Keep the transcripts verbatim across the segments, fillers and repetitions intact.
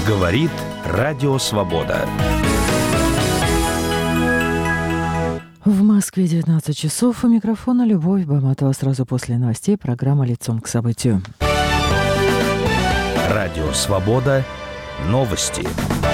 Говорит Радио Свобода. В Москве девятнадцать часов. У микрофона Любовь Баматова. Сразу после новостей программа «Лицом к событию». Радио Свобода. Новости.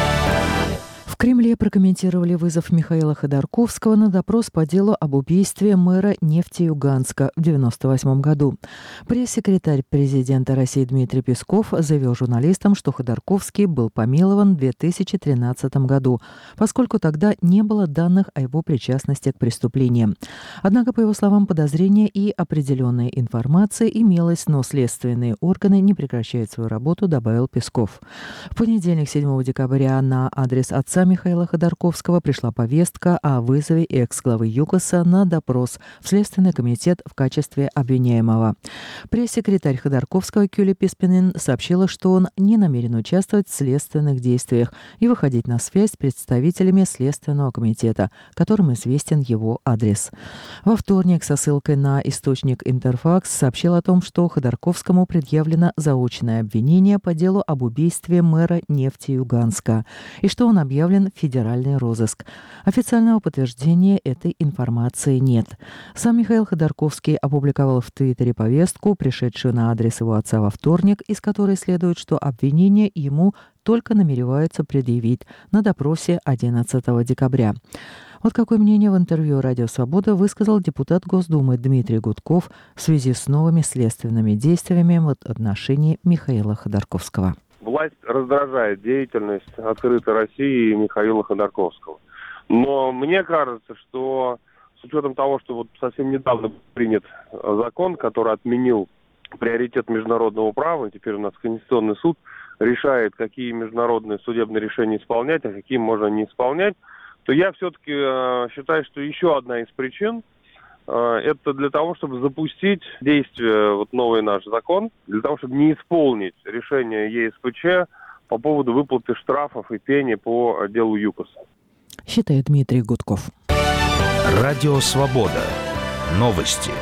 В Кремле прокомментировали вызов Михаила Ходорковского на допрос по делу об убийстве мэра Нефтеюганска в девяносто восьмом году. Пресс-секретарь президента России Дмитрий Песков заявил журналистам, что Ходорковский был помилован в две тысячи тринадцатом году, поскольку тогда не было данных о его причастности к преступлениям. Однако, по его словам, подозрения и определенная информация имелась, но следственные органы не прекращают свою работу, добавил Песков. В понедельник, седьмого декабря, на адрес отца Михаила Ходорковского пришла повестка о вызове экс-главы ЮКОСа на допрос в Следственный комитет в качестве обвиняемого. Пресс-секретарь Ходорковского Кюли Писпинен сообщила, что он не намерен участвовать в следственных действиях и выходить на связь с представителями Следственного комитета, которым известен его адрес. Во вторник со ссылкой на источник Интерфакс сообщил о том, что Ходорковскому предъявлено заочное обвинение по делу об убийстве мэра Нефтеюганска и что он объявлен в федеральный розыск. Официального подтверждения этой информации нет. Сам Михаил Ходорковский опубликовал в Твиттере повестку, пришедшую на адрес его отца во вторник, из которой следует, что обвинение ему только намереваются предъявить на допросе одиннадцатого декабря. Вот какое мнение в интервью «Радио Свобода» высказал депутат Госдумы Дмитрий Гудков в связи с новыми следственными действиями в отношении Михаила Ходорковского. Власть раздражает деятельность «Открытой России» и Михаила Ходорковского. Но мне кажется, что с учетом того, что вот совсем недавно был принят закон, который отменил приоритет международного права, и теперь у нас Конституционный суд решает, какие международные судебные решения исполнять, а какие можно не исполнять, то я все-таки э, считаю, что еще одна из причин э, это для того, чтобы запустить действие, вот новый наш закон, для того, чтобы не исполнить решение ЕСПЧ по поводу выплаты штрафов и пени по делу ЮКОСа. Считает Дмитрий Гудков. Радио Свобода. Новости.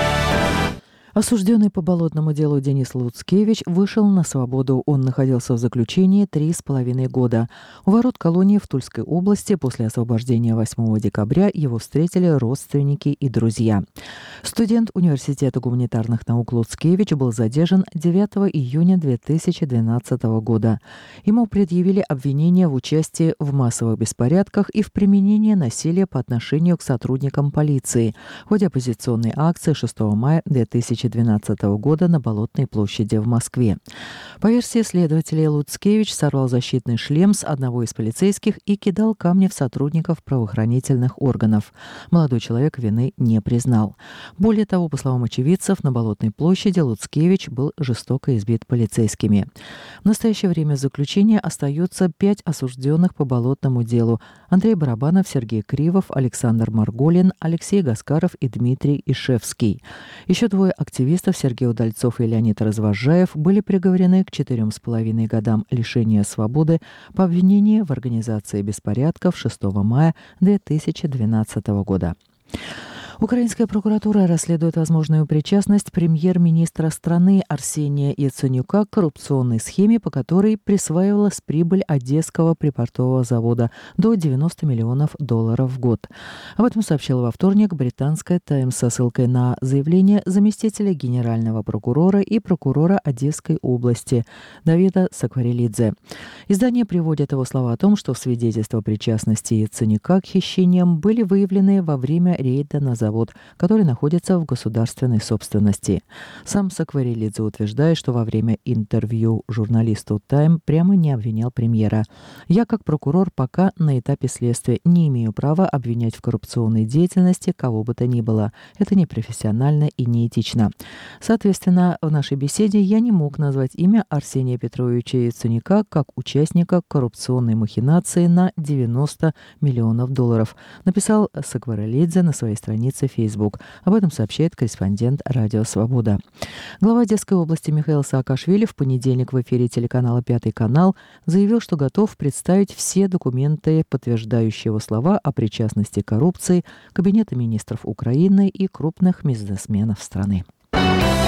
Осужденный по болотному делу Денис Луцкевич вышел на свободу. Он находился в заключении три с половиной года. У ворот колонии в Тульской области после освобождения восьмого декабря его встретили родственники и друзья. Студент Университета гуманитарных наук Луцкевич был задержан девятого июня две тысячи двенадцатого года. Ему предъявили обвинения в участии в массовых беспорядках и в применении насилия по отношению к сотрудникам полиции в ходе оппозиционной акции шестого мая две тысячи двенадцатого года на Болотной площади в Москве. По версии следователей, Луцкевич сорвал защитный шлем с одного из полицейских и кидал камни в сотрудников правоохранительных органов. Молодой человек вины не признал. Более того, по словам очевидцев, на Болотной площади Луцкевич был жестоко избит полицейскими. В настоящее время в заключении остаются пять осужденных по болотному делу: Андрей Барабанов, Сергей Кривов, Александр Марголин, Алексей Гаскаров и Дмитрий Ишевский. Еще двое активистов Активистов Сергей Удальцов и Леонид Развожаев были приговорены к четырем с половиной годам лишения свободы по обвинению в организации беспорядков шестого мая две тысячи двенадцатого года. Украинская прокуратура расследует возможную причастность премьер-министра страны Арсения Яценюка к коррупционной схеме, по которой присваивалась прибыль Одесского припортового завода до девяноста миллионов долларов в год. Об этом сообщила во вторник британская «Таймс» со ссылкой на заявление заместителя генерального прокурора и прокурора Одесской области Давида Сакварелидзе. Издание приводит его слова о том, что свидетельства причастности Яценюка к хищениям были выявлены во время рейда на завод. завод, который находится в государственной собственности. Сам Сакварелидзе утверждает, что во время интервью журналисту «Тайм» прямо не обвинял премьера. «Я, как прокурор, пока на этапе следствия не имею права обвинять в коррупционной деятельности кого бы то ни было. Это непрофессионально и неэтично. Соответственно, в нашей беседе я не мог назвать имя Арсения Петровича Яценюка как участника коррупционной махинации на девяносто миллионов долларов», написал Сакварелидзе на своей странице Facebook. Об этом сообщает корреспондент «Радио Свобода». Глава Одесской области Михаил Саакашвили в понедельник в эфире телеканала «Пятый канал» заявил, что готов представить все документы, подтверждающие его слова о причастности к коррупции Кабинета министров Украины и крупных бизнесменов страны.